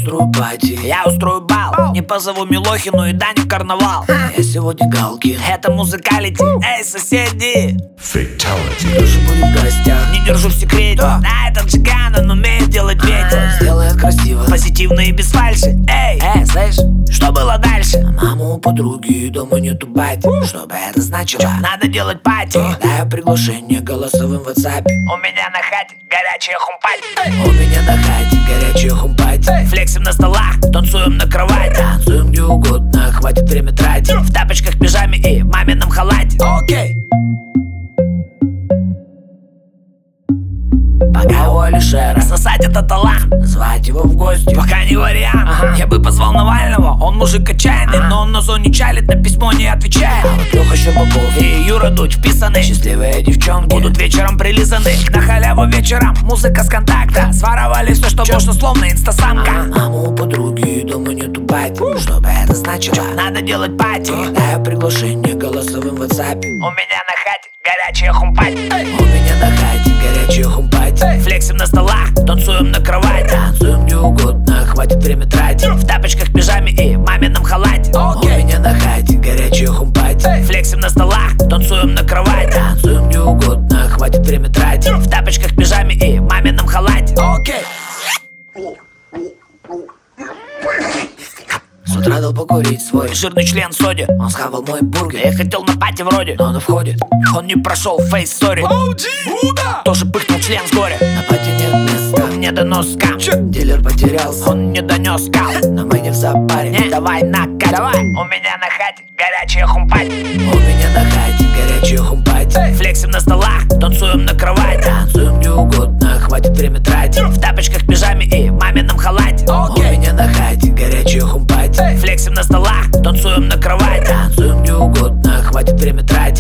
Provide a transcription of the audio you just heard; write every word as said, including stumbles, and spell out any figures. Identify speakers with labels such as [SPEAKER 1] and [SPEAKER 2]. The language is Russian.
[SPEAKER 1] устрою пати,
[SPEAKER 2] я устрою бал. Не позову Милохину и Даню в карнавал.
[SPEAKER 1] Я сегодня Галкин,
[SPEAKER 2] это музыкалити. Эй, соседи,
[SPEAKER 3] Fatality.
[SPEAKER 1] тоже будет в гостях.
[SPEAKER 2] не держу в секрете. Да, этот Джиган, он умеет делать ветер.
[SPEAKER 1] Сделает красиво,
[SPEAKER 2] Позитивно и без фальши. Эй,
[SPEAKER 1] Эй, слышь,
[SPEAKER 2] что было дальше?
[SPEAKER 1] мама у подруги дома нету бати. Что бы это значило?
[SPEAKER 2] Надо делать пати.
[SPEAKER 1] Даю приглашение голосовым в WhatsApp.
[SPEAKER 2] У меня на хате горячая хумпати.
[SPEAKER 1] У меня на хате горячая хумпати.
[SPEAKER 2] Флексим на столах, танцуем на кровати.
[SPEAKER 1] Танцуем где угодно, хватит время тратить.
[SPEAKER 2] В тапочках, пижаме и в мамином халате.
[SPEAKER 1] Окей. Пока у Алишера
[SPEAKER 2] Сосать это талант,
[SPEAKER 1] звать его в гости.
[SPEAKER 2] пока не вариант.
[SPEAKER 1] Ага.
[SPEAKER 2] Я бы позвал Навального, он мужик отчаянный,
[SPEAKER 1] Ага.
[SPEAKER 2] но он на зоне чалит, на письмо не отвечает.
[SPEAKER 1] А вот Леха Щербаков
[SPEAKER 2] И Юра Дудь вписаны,
[SPEAKER 1] счастливые девчонки
[SPEAKER 2] будут вечером прилизаны. На халяву вечером, музыка с контакта. Своровали все, что можно, словно инстасамка.
[SPEAKER 1] Мама у подруги дома нету пати. Что бы это значило?
[SPEAKER 2] Надо делать пати.
[SPEAKER 1] Даю приглашение голосовым в WhatsApp.
[SPEAKER 2] У меня на хате горячая хумпати.
[SPEAKER 1] У меня на хате горячая хумпати.
[SPEAKER 2] Флексим на столах, танцуем на кровати.
[SPEAKER 1] Танцуем где угодно, хватит время тратить.
[SPEAKER 2] В тапочках, пижаме и в мамином халате.
[SPEAKER 1] У меня на хате горячая хумпати.
[SPEAKER 2] Флексим на столах, танцуем на кровати.
[SPEAKER 1] Танцуем где угодно, хватит время тратить.
[SPEAKER 2] В тапочках, пижаме и в мамином халате.
[SPEAKER 1] Окей. С утра дал покурить свой.
[SPEAKER 2] Жирный член соди,
[SPEAKER 1] Он схавал мой бургер,
[SPEAKER 2] я хотел на пати вроде,
[SPEAKER 1] но он входит.
[SPEAKER 2] он не прошел фейс стори. Тоже пыхнул член с горя.
[SPEAKER 1] На пати нет места,
[SPEAKER 2] Мне донос скам,
[SPEAKER 1] дилер потерялся.
[SPEAKER 2] он не донес кал.
[SPEAKER 1] Но мы не в запаре.
[SPEAKER 2] Не, давай накат, давай. У меня на хате горячая хумпати.
[SPEAKER 1] У меня на хате горячая хумпати.
[SPEAKER 2] Флексим на столах, танцуем на кровати.
[SPEAKER 1] Танцуем где угодно, хватит время тратить.
[SPEAKER 2] В тапочках, пижаме и в мамином халате.
[SPEAKER 1] У меня на хате горячая хумпати.
[SPEAKER 2] Флексим на столах, танцуем на кровати.
[SPEAKER 1] Танцуем где угодно, хватит время тратить.